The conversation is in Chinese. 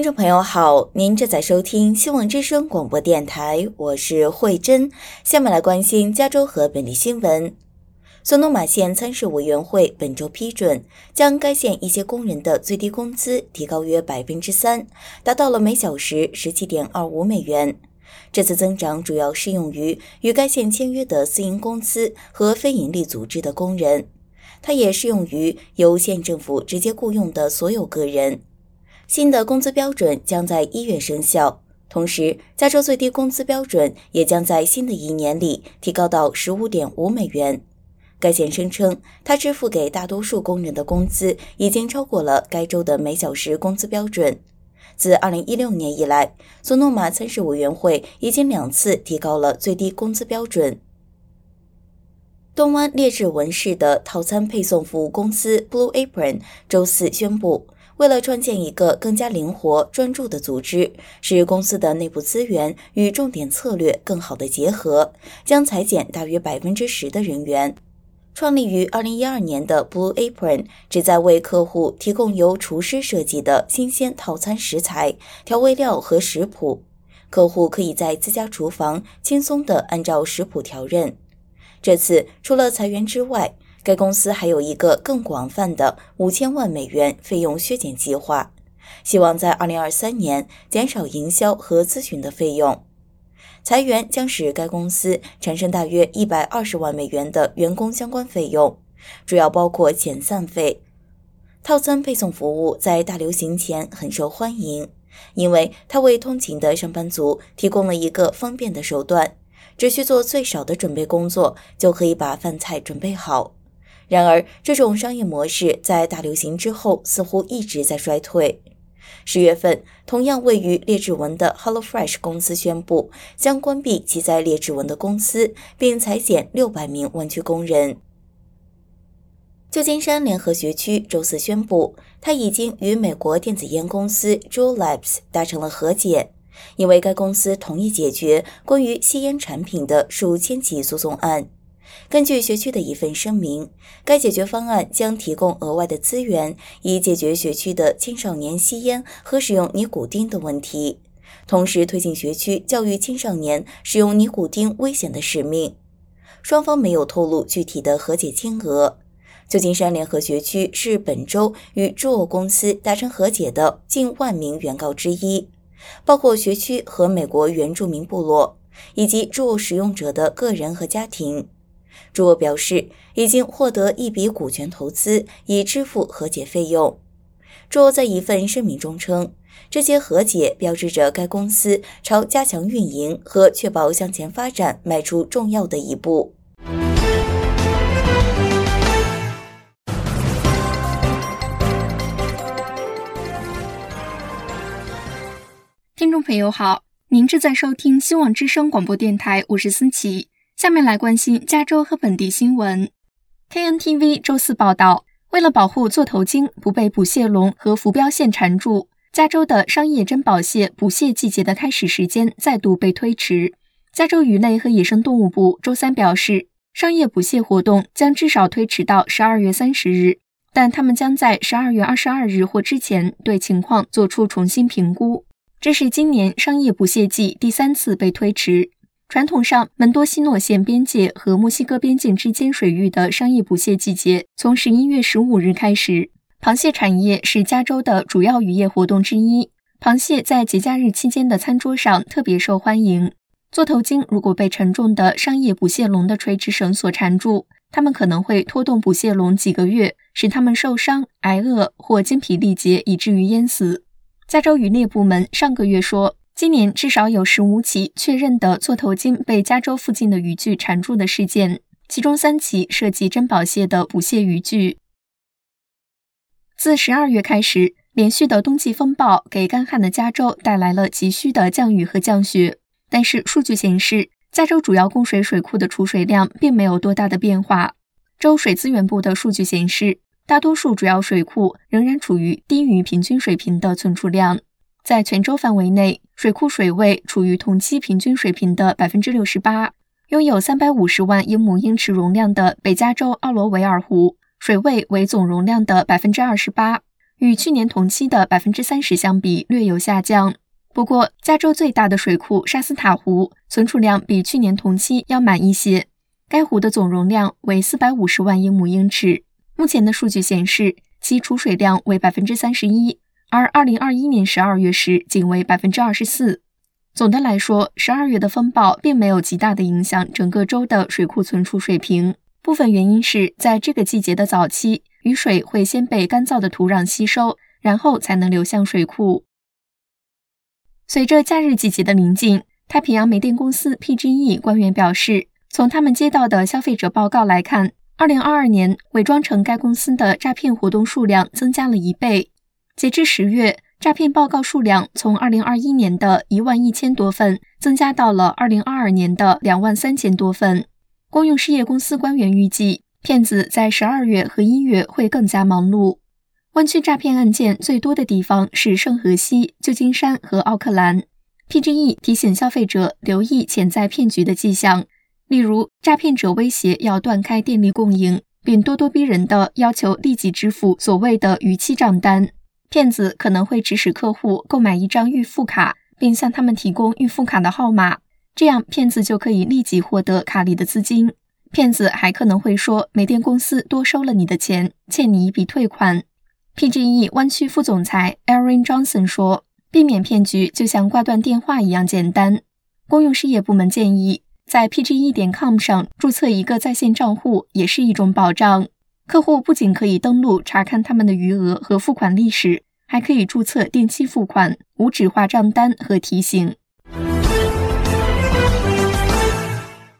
听众朋友好，您正在收听希望之声广播电台，我是慧珍。下面来关心加州和本地新闻。索诺玛县参事委员会本周批准，将该县一些工人的最低工资提高约 3%， 达到了每小时 17.25 美元。这次增长主要适用于与该县签约的私营公司和非营利组织的工人，它也适用于由县政府直接雇佣的所有个人。新的工资标准将在1月生效，同时加州最低工资标准也将在新的1年里提高到 15.5 美元。该县声称，它支付给大多数工人的工资已经超过了该州的每小时工资标准。自2016年以来，索诺玛参事委员会已经2次提高了最低工资标准。东湾列治文市的套餐配送服务公司 Blue Apron 周四宣布，为了创建一个更加灵活、专注的组织，使公司的内部资源与重点策略更好地结合，将裁减大约 10% 的人员。创立于2012年的 Blue Apron 旨在为客户提供由厨师设计的新鲜套餐食材、调味料和食谱。客户可以在自家厨房轻松地按照食谱调任。这次除了裁员之外，该公司还有一个更广泛的5000万美元费用削减计划，希望在2023年减少营销和咨询的费用。裁员将使该公司产生大约120万美元的员工相关费用，主要包括遣散费。套餐配送服务在大流行前很受欢迎，因为它为通勤的上班族提供了一个方便的手段，只需做最少的准备工作就可以把饭菜准备好。然而，这种商业模式在大流行之后似乎一直在衰退。10月份，同样位于列治文的 HelloFresh 公司宣布将关闭其在列治文的公司，并裁减600名湾区工人。旧金山联合学区周四宣布，他已经与美国电子烟公司 Juul Labs 达成了和解，因为该公司同意解决关于吸烟产品的数千起诉讼案。根据学区的一份声明，该解决方案将提供额外的资源，以解决学区的青少年吸烟和使用尼古丁的问题，同时推进学区教育青少年使用尼古丁危险的使命。双方没有透露具体的和解金额。旧金山联合学区是本周与Juul公司达成和解的近10000名原告之一，包括学区和美国原住民部落，以及Juul使用者的个人和家庭。Juul表示已经获得一笔股权投资，以支付和解费用。Juul在一份声明中称，这些和解标志着该公司朝加强运营和确保向前发展迈出重要的一步。 听众朋友好，您正在收听希望之声广播电台，我是思琪。下面来关心加州和本地新闻。 KNTV 周四报道，为了保护座头鲸不被捕蟹笼和浮标线缠住，加州的商业珍宝蟹捕蟹季节的开始时间再度被推迟。加州鱼类和野生动物部周三表示，商业捕蟹活动将至少推迟到12月30日，但他们将在12月22日或之前对情况做出重新评估。这是今年商业捕蟹季第3次被推迟。传统上，门多西诺县边界和墨西哥边境之间水域的商业捕蟹季节从11月15日开始。螃蟹产业是加州的主要渔业活动之一，螃蟹在节假日期间的餐桌上特别受欢迎。座头鲸如果被沉重的商业捕蟹笼的垂直绳索缠住，它们可能会拖动捕蟹笼几个月，使它们受伤、挨饿或精疲力竭，以至于淹死。加州渔猎部门上个月说，今年至少有15起确认的座头鲸被加州附近的渔具缠住的事件，其中3起涉及珍宝蟹的捕蟹渔具。自12月开始，连续的冬季风暴给干旱的加州带来了急需的降雨和降雪，但是数据显示，加州主要供水水库的储水量并没有多大的变化。州水资源部的数据显示，大多数主要水库仍然处于低于平均水平的存储量。在全州范围内，水库水位处于同期平均水平的 68%。 拥有350万英亩英尺容量的北加州奥罗维尔湖，水位为总容量的 28%。 与去年同期的 30% 相比略有下降。不过，加州最大的水库沙斯塔湖存储量比去年同期要满一些，该湖的总容量为450万英亩英尺。目前的数据显示，其储水量为 31%， 而2021年12月时仅为 24%。总的来说，12月的风暴并没有极大的影响整个州的水库存储水平。部分原因是在这个季节的早期，雨水会先被干燥的土壤吸收，然后才能流向水库。随着假日季节的临近，太平洋煤电公司 PGE 官员表示，从他们接到的消费者报告来看，2022年伪装成该公司的诈骗活动数量增加了1倍。截至10月，诈骗报告数量从2021年的11000多份增加到了2022年的23000多份。公用事业公司官员预计，骗子在12月和1月会更加忙碌。湾区诈骗案件最多的地方是圣荷西、旧金山和奥克兰。PGE 提醒消费者留意潜在骗局的迹象，例如诈骗者威胁要断开电力供应，并咄咄逼人地要求立即支付所谓的逾期账单。骗子可能会指使客户购买一张预付卡，并向他们提供预付卡的号码，这样骗子就可以立即获得卡里的资金。骗子还可能会说煤电公司多收了你的钱，欠你一笔退款。PGE 湾区副总裁 Aaron Johnson 说，避免骗局就像挂断电话一样简单。公用事业部门建议，在 PGE.com 上注册一个在线账户也是一种保障。客户不仅可以登录查看他们的余额和付款历史，还可以注册定期付款、无纸化账单和提醒。